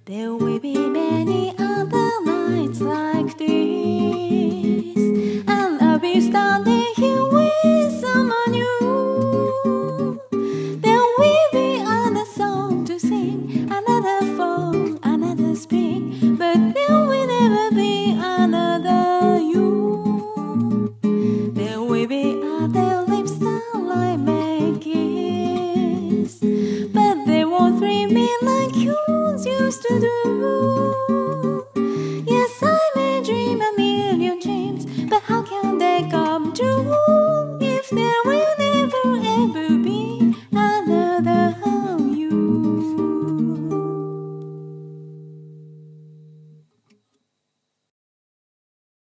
There will be many other nights like this, and I'll be standing here with someone new. There will be another song to sing, another fall, another spring, but there will never be another you. There will be other lips that like make kiss, but they won't thrill me like yours used to do.